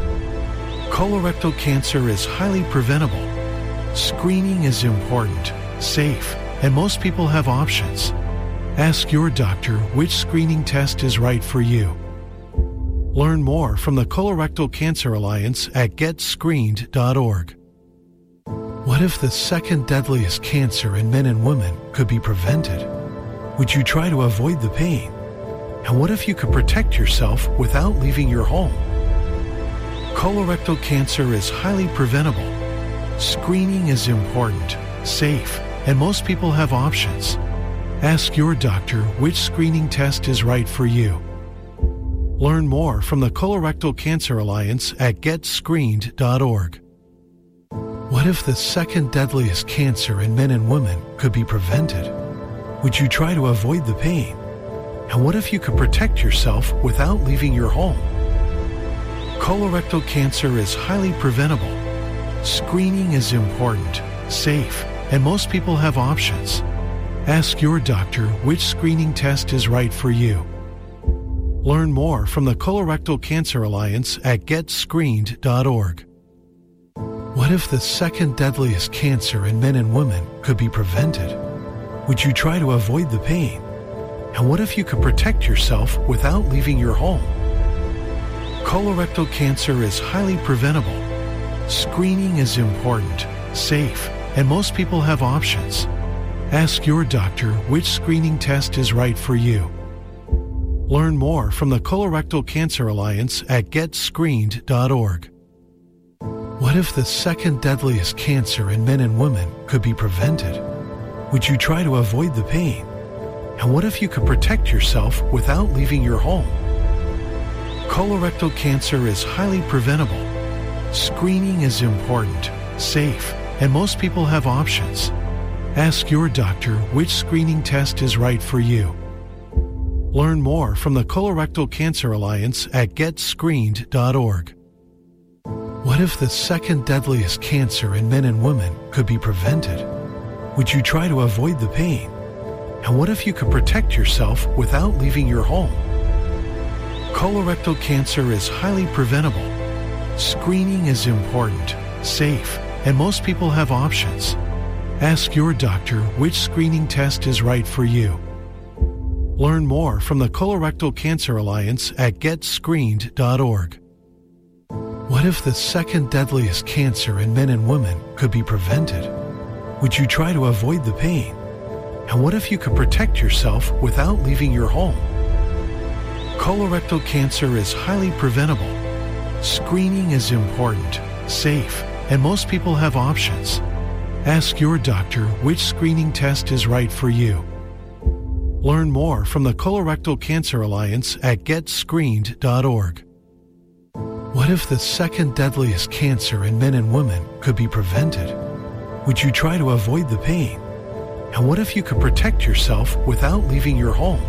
Colorectal cancer is highly preventable. Screening is important, safe, and most people have options. Ask your doctor which screening test is right for you. Learn more from the Colorectal Cancer Alliance at GetScreened.org. What if the second deadliest cancer in men and women could be prevented? Would you try to avoid the pain? And what if you could protect yourself without leaving your home? Colorectal cancer is highly preventable. Screening is important, safe, and most people have options. Ask your doctor which screening test is right for you. Learn more from the Colorectal Cancer Alliance at GetScreened.org. What if the second deadliest cancer in men and women could be prevented? Would you try to avoid the pain? And what if you could protect yourself without leaving your home? Colorectal cancer is highly preventable. Screening is important, safe, and most people have options. Ask your doctor which screening test is right for you. Learn more from the Colorectal Cancer Alliance at GetScreened.org. What if the second deadliest cancer in men and women could be prevented? Would you try to avoid the pain? And what if you could protect yourself without leaving your home? Colorectal cancer is highly preventable. Screening is important, safe, and most people have options. Ask your doctor which screening test is right for you. Learn more from the Colorectal Cancer Alliance at getscreened.org. What if the second deadliest cancer in men and women could be prevented? Would you try to avoid the pain? And what if you could protect yourself without leaving your home? Colorectal cancer is highly preventable. Screening is important, safe, and most people have options. Ask your doctor which screening test is right for you. Learn more from the Colorectal Cancer Alliance at getscreened.org. What if the second deadliest cancer in men and women could be prevented? Would you try to avoid the pain? And what if you could protect yourself without leaving your home? Colorectal cancer is highly preventable. Screening is important, safe, and most people have options. Ask your doctor which screening test is right for you. Learn more from the Colorectal Cancer Alliance at getscreened.org. What if the second deadliest cancer in men and women could be prevented? Would you try to avoid the pain? And what if you could protect yourself without leaving your home? Colorectal cancer is highly preventable. Screening is important, safe, and most people have options. Ask your doctor which screening test is right for you. Learn more from the Colorectal Cancer Alliance at getscreened.org. What if the second deadliest cancer in men and women could be prevented? Would you try to avoid the pain? And what if you could protect yourself without leaving your home?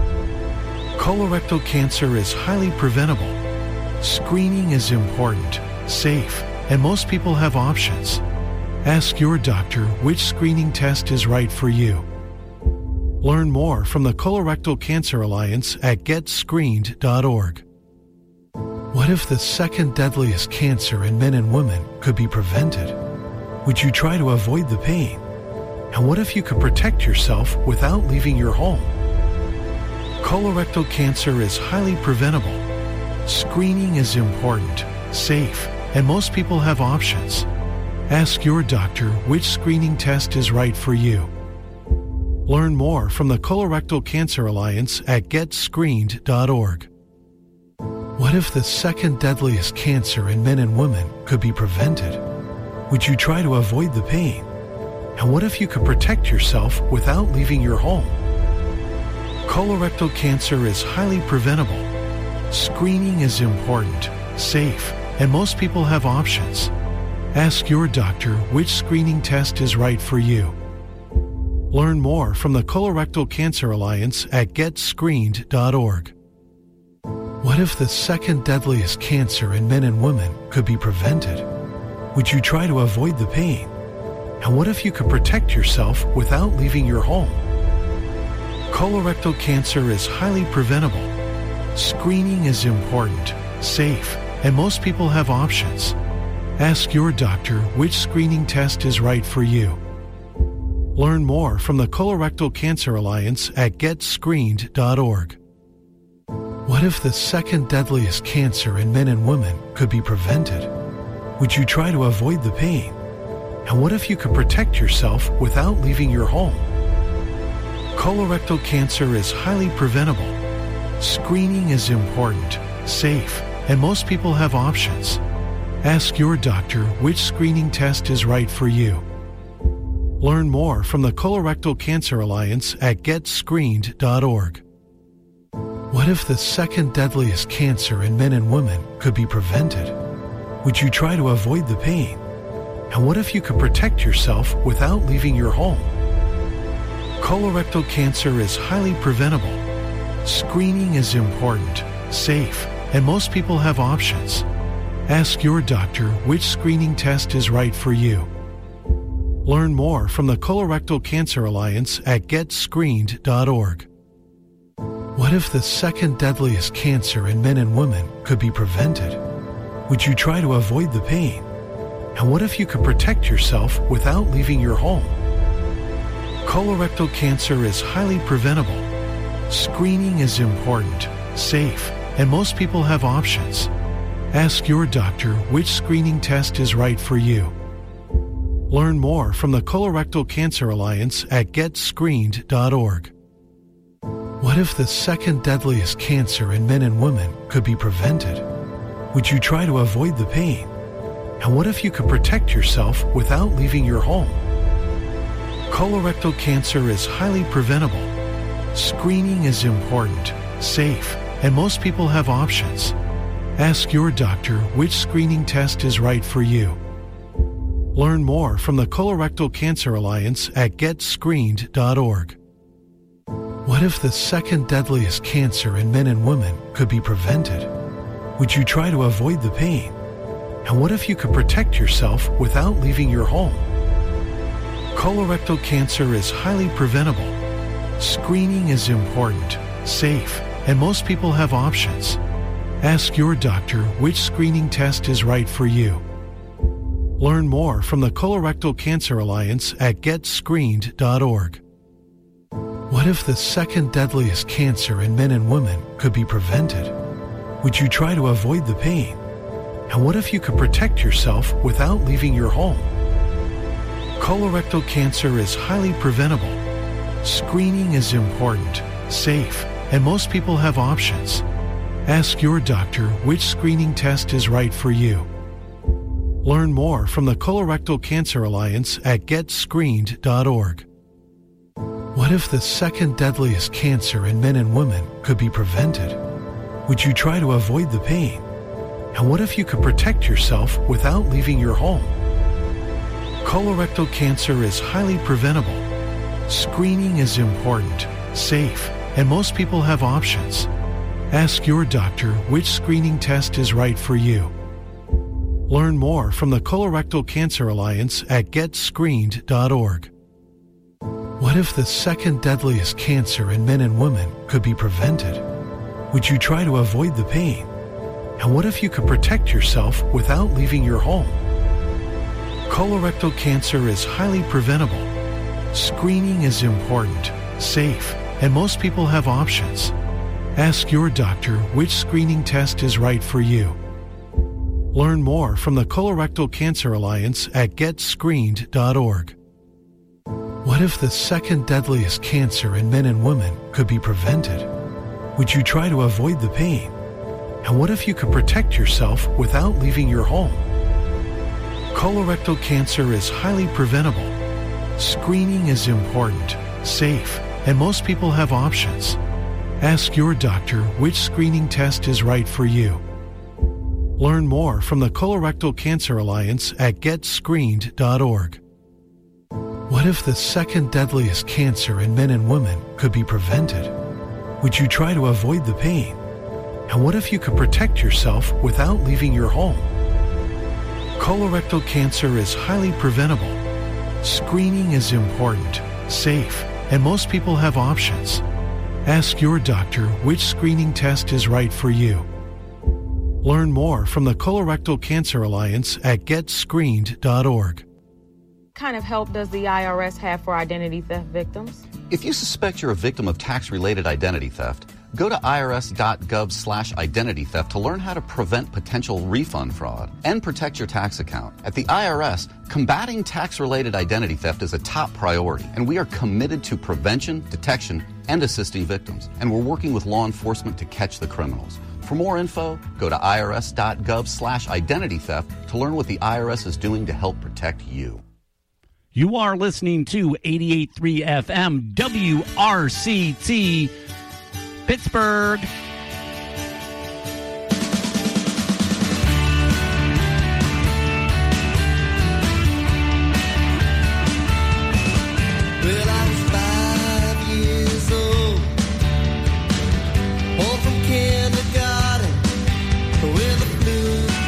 Colorectal cancer is highly preventable. Screening is important, safe, and most people have options. Ask your doctor which screening test is right for you. Learn more from the Colorectal Cancer Alliance at getscreened.org. What if the second deadliest cancer in men and women could be prevented? Would you try to avoid the pain? And what if you could protect yourself without leaving your home? Colorectal cancer is highly preventable. Screening is important, safe, and most people have options. Ask your doctor which screening test is right for you. Learn more from the Colorectal Cancer Alliance at getscreened.org. What if the second deadliest cancer in men and women could be prevented? Would you try to avoid the pain? And what if you could protect yourself without leaving your home? Colorectal cancer is highly preventable. Screening is important, safe, and most people have options. Ask your doctor which screening test is right for you. Learn more from the Colorectal Cancer Alliance at getscreened.org. What if the second deadliest cancer in men and women could be prevented? Would you try to avoid the pain? And what if you could protect yourself without leaving your home? Colorectal cancer is highly preventable. Screening is important, safe, and most people have options. Ask your doctor which screening test is right for you. Learn more from the Colorectal Cancer Alliance at getscreened.org. What if the second deadliest cancer in men and women could be prevented? Would you try to avoid the pain? And what if you could protect yourself without leaving your home? Colorectal cancer is highly preventable. Screening is important, safe, and most people have options. Ask your doctor which screening test is right for you. Learn more from the Colorectal Cancer Alliance at getscreened.org. What if the second deadliest cancer in men and women could be prevented? Would you try to avoid the pain? And what if you could protect yourself without leaving your home? Colorectal cancer is highly preventable. Screening is important, safe, and most people have options. Ask your doctor which screening test is right for you. Learn more from the Colorectal Cancer Alliance at getscreened.org. What if the second deadliest cancer in men and women could be prevented? Would you try to avoid the pain? And what if you could protect yourself without leaving your home? Colorectal cancer is highly preventable. Screening is important, safe, and most people have options. Ask your doctor which screening test is right for you. Learn more from the Colorectal Cancer Alliance at getscreened.org. What if the second deadliest cancer in men and women could be prevented? Would you try to avoid the pain? And what if you could protect yourself without leaving your home? Colorectal cancer is highly preventable. Screening is important, safe, and most people have options. Ask your doctor which screening test is right for you. Learn more from the Colorectal Cancer Alliance at getscreened.org. What if the second deadliest cancer in men and women could be prevented? Would you try to avoid the pain? And what if you could protect yourself without leaving your home? Colorectal cancer is highly preventable. Screening is important, safe, and most people have options. Ask your doctor which screening test is right for you. Learn more from the Colorectal Cancer Alliance at getscreened.org. What if the second deadliest cancer in men and women could be prevented? Would you try to avoid the pain? And what if you could protect yourself without leaving your home? Colorectal cancer is highly preventable. Screening is important, safe, and most people have options. Ask your doctor which screening test is right for you. Learn more from the Colorectal Cancer Alliance at getscreened.org. What if the second deadliest cancer in men and women could be prevented? Would you try to avoid the pain? And what if you could protect yourself without leaving your home? Colorectal cancer is highly preventable. Screening is important, safe, and most people have options. Ask your doctor which screening test is right for you. Learn more from the Colorectal Cancer Alliance at getscreened.org. What if the second deadliest cancer in men and women could be prevented? Would you try to avoid the pain? And what if you could protect yourself without leaving your home? Colorectal cancer is highly preventable. Screening is important, safe, and most people have options. Ask your doctor which screening test is right for you. Learn more from the Colorectal Cancer Alliance at getscreened.org. What if the second deadliest cancer in men and women could be prevented? Would you try to avoid the pain? And what if you could protect yourself without leaving your home? Colorectal cancer is highly preventable. Screening is important, safe, and most people have options. Ask your doctor which screening test is right for you. Learn more from the Colorectal Cancer Alliance at getscreened.org. What if the second deadliest cancer in men and women could be prevented? Would you try to avoid the pain? And what if you could protect yourself without leaving your home? Colorectal cancer is highly preventable. Screening is important, safe, and most people have options. Ask your doctor which screening test is right for you. Learn more from the Colorectal Cancer Alliance at getscreened.org. What kind of help does the IRS have for identity theft victims? If you suspect you're a victim of tax-related identity theft, go to irs.gov/identity theft to learn how to prevent potential refund fraud and protect your tax account. At the IRS, combating tax-related identity theft is a top priority, and we are committed to prevention, detection, and assisting victims. And we're working with law enforcement to catch the criminals. For more info, go to irs.gov/identity theft to learn what the IRS is doing to help protect you. You are listening to 88.3 FM WRCT Pittsburgh. Well, I was 5 years old, home from kindergarten with the flu.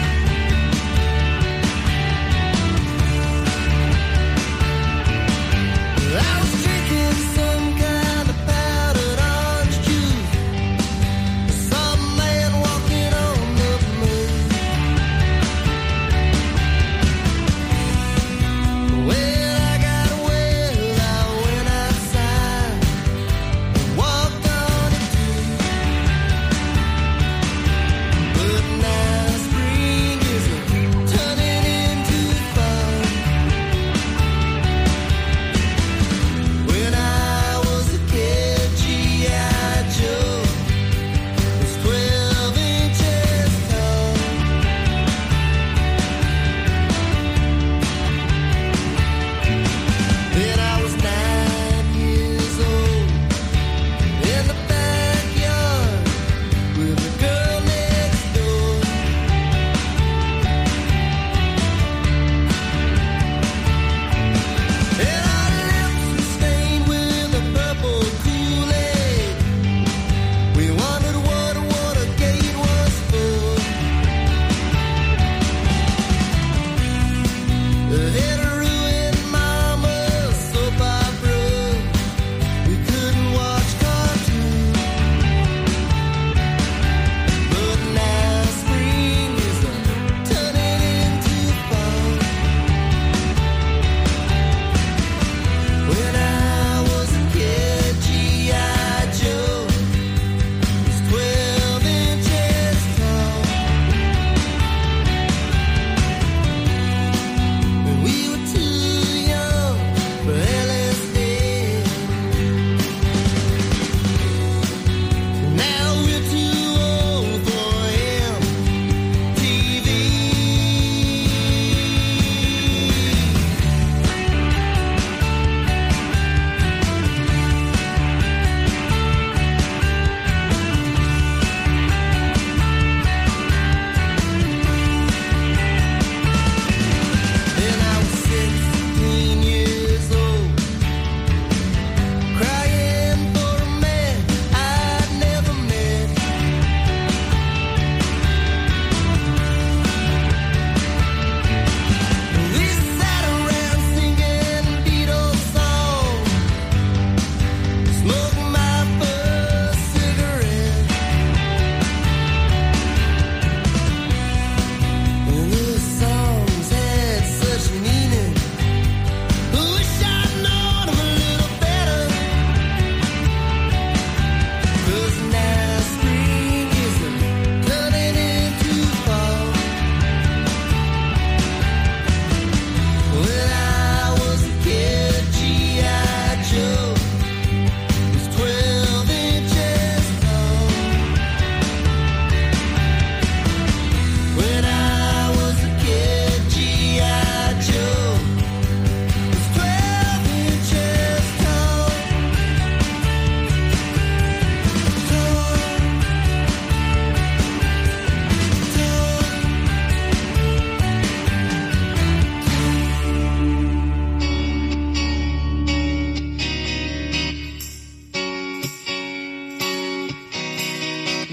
I was drinking some kind of powdered orange juice.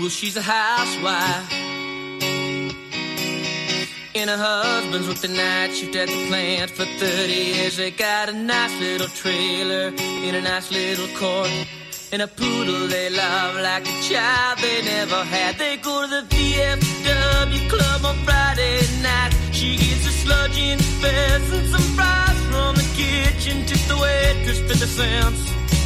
Well, she's a housewife, and her husband's worked the night shift at the plant for 30 years. They got a nice little trailer in a nice little court, and a poodle they love like a child they never had. They go to the VFW club on Friday night. She gets a sludge in fest and some fries from the kitchen. Tip the waitress 50 cents.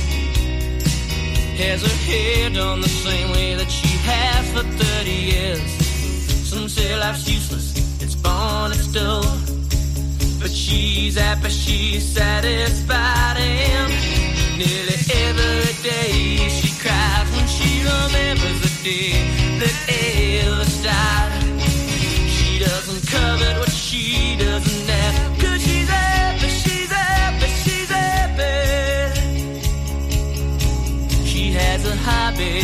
Has her hair done the same way that she has for 30 years. Some say life's useless, it's born, it's dull, but she's happy, she's satisfied, and nearly every day she cries when she remembers the day that Elvis died. She doesn't covet what she doesn't have, 'cause she's happy, she's happy, she's happy. She has a hobby.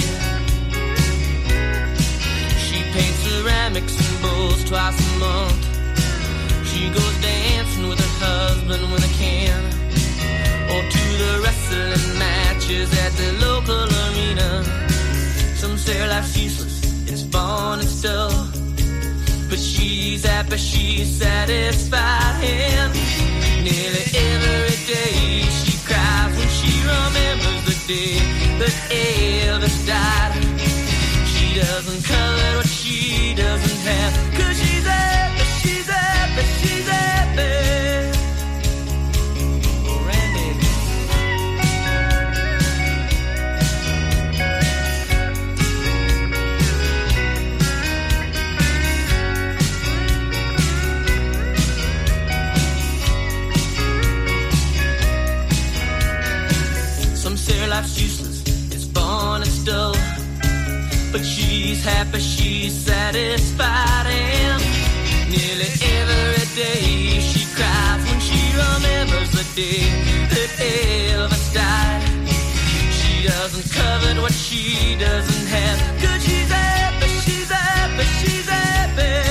She paints ceramics and bowls twice a month. She goes dancing with her husband when they can, or to the wrestling matches at the local arena. Some say her life's useless, it's born and dull, but she's happy, she's satisfied, and nearly every day she cries when she remembers the day that Elvis died. She doesn't covet what she doesn't have, 'cause she's happy, she's happy, she's happy. Life's useless, it's born, it's dull, but she's happy, she's satisfied, and nearly every day she cries when she remembers the day that Elvis died. She doesn't covet what she doesn't have, 'cause she's happy, she's happy, she's happy.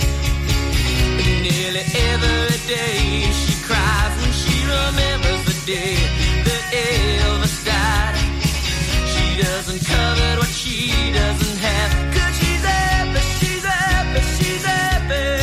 Nearly every day she cries when she remembers the day that Elvis died. She doesn't covet what she doesn't have, 'cause she's happy, she's happy, she's happy.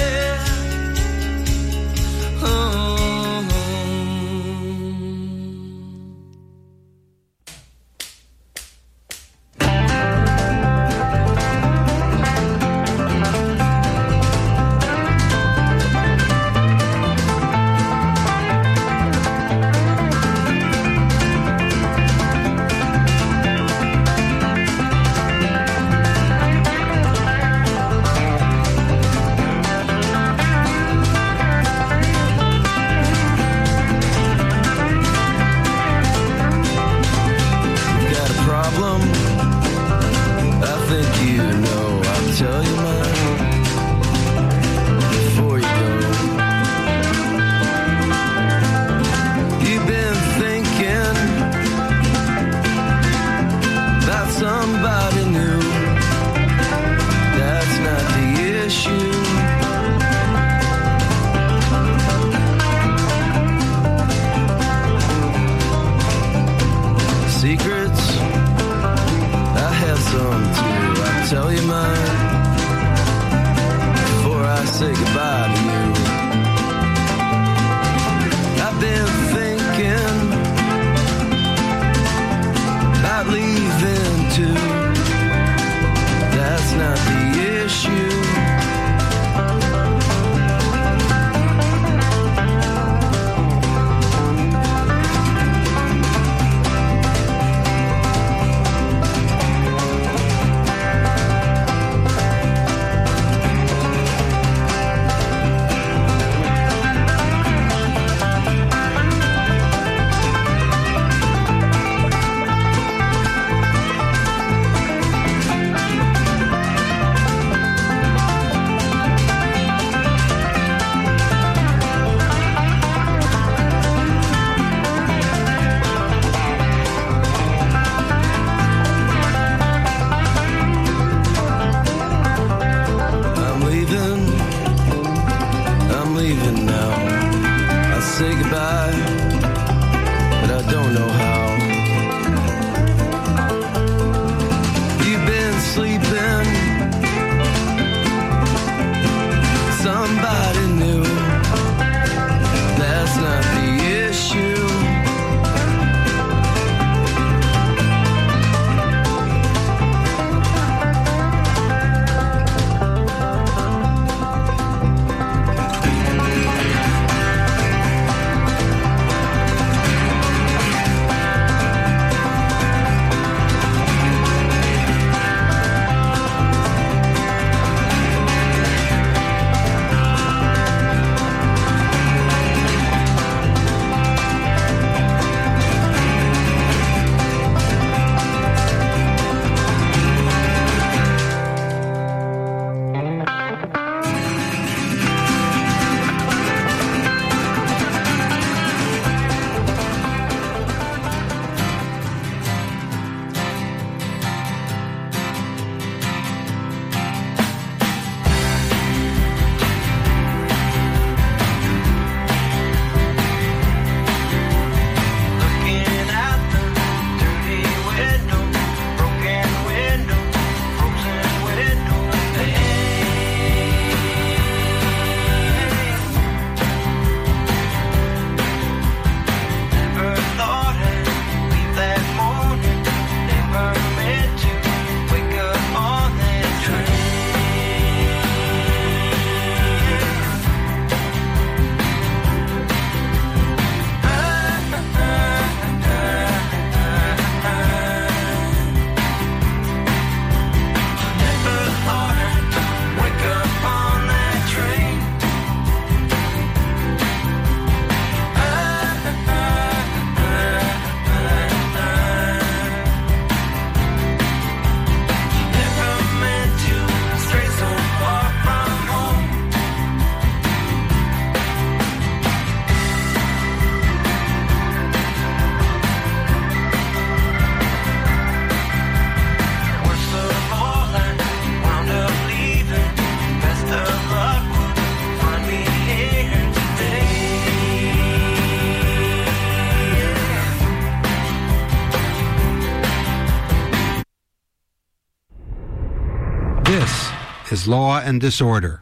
This is Law and Disorder.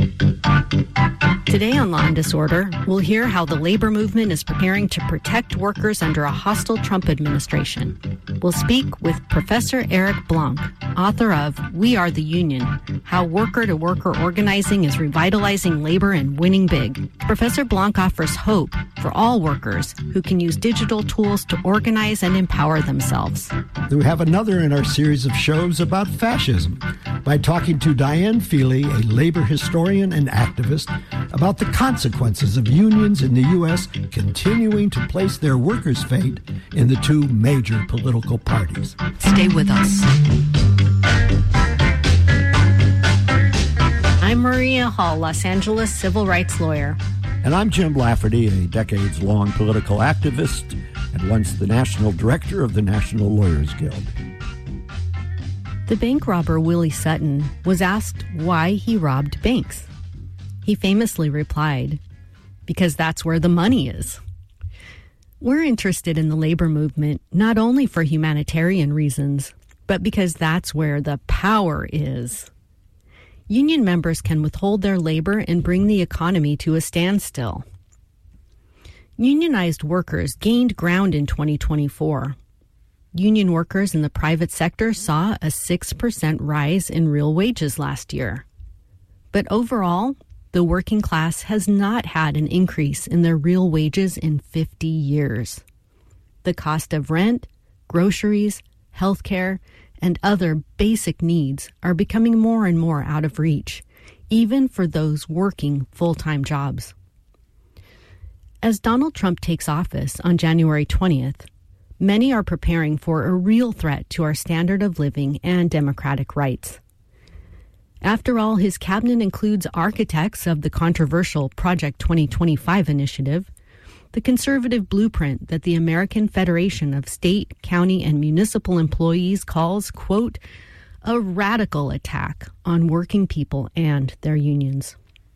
Today on Law and Disorder, we'll hear how the labor movement is preparing to protect workers under a hostile Trump administration. We'll speak with Professor Eric Blanc, author of We Are the Union, How Worker-to-Worker Organizing is Revitalizing Labor and Winning Big. Professor Blanc offers hope for all workers who can use digital tools to organize and empower themselves. We have another in our series of shows about fascism by talking to Diane Feely, a labor historian and activist, about the consequences of unions in the U.S. continuing to place their workers' fate in the two major political parties. Stay with us. I'm Maria Hall, Los Angeles civil rights lawyer. And I'm Jim Lafferty, a decades-long political activist and once the national director of the National Lawyers Guild. The bank robber Willie Sutton was asked why he robbed banks. He famously replied, "Because that's where the money is." We're interested in the labor movement not only for humanitarian reasons, but because that's where the power is. Union members can withhold their labor and bring the economy to a standstill. Unionized workers gained ground in 2024. Union workers in the private sector saw a 6% rise in real wages last year. But overall, the working class has not had an increase in their real wages in 50 years. The cost of rent, groceries, healthcare, and other basic needs are becoming more and more out of reach, even for those working full-time jobs. As Donald Trump takes office on January 20th, many are preparing for a real threat to our standard of living and democratic rights. After all, his cabinet includes architects of the controversial Project 2025 initiative, the conservative blueprint that the American Federation of State, County, and Municipal Employees calls, quote, a radical attack on working people and their unions.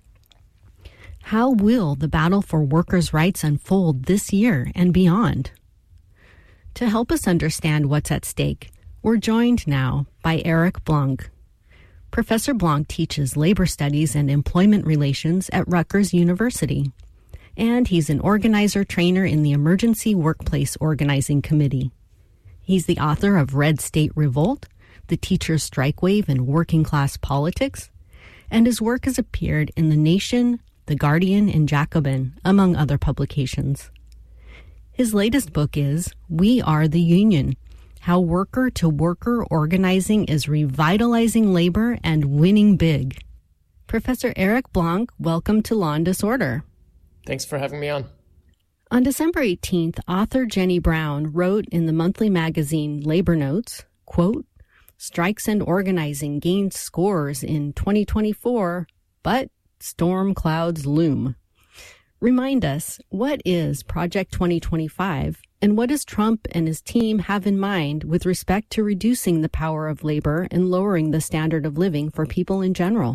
How will the battle for workers' rights unfold this year and beyond? To help us understand what's at stake, we're joined now by Eric Blanc. Professor Blanc teaches labor studies and employment relations at Rutgers University, and he's an organizer-trainer in the Emergency Workplace Organizing Committee. He's the author of Red State Revolt, The Teachers' Strike Wave and Working Class Politics, and his work has appeared in The Nation, The Guardian, and Jacobin, among other publications. His latest book is We Are the Union, How Worker-to-Worker Organizing is Revitalizing Labor and Winning Big. Professor Eric Blanc, welcome to Law and Disorder. Thanks for having me on. On December 18th, author Jenny Brown wrote in the monthly magazine Labor Notes, quote, strikes and organizing gained scores in 2024, but storm clouds loom. Remind us, what is Project 2025, and what does Trump and his team have in mind with respect to reducing the power of labor and lowering the standard of living for people in general?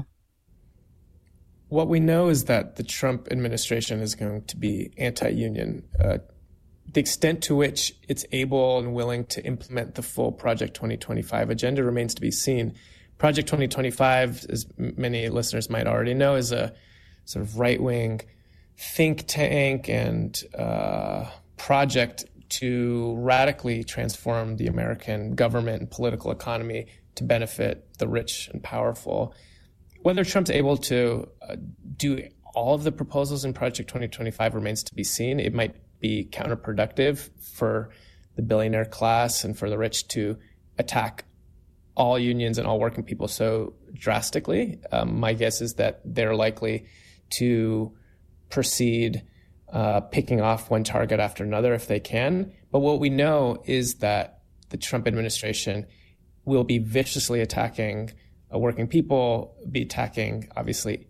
What we know is that the Trump administration is going to be anti-union. The extent to which it's able and willing to implement the full Project 2025 agenda remains to be seen. Project 2025, as many listeners might already know, is a sort of right-wing think tank and project to radically transform the American government and political economy to benefit the rich and powerful. Whether Trump's able to do all of the proposals in Project 2025 remains to be seen. It might be counterproductive for the billionaire class and for the rich to attack all unions and all working people so drastically. My guess is that they're likely to proceed picking off one target after another if they can. But what we know is that the Trump administration will be viciously attacking working people, be attacking, obviously,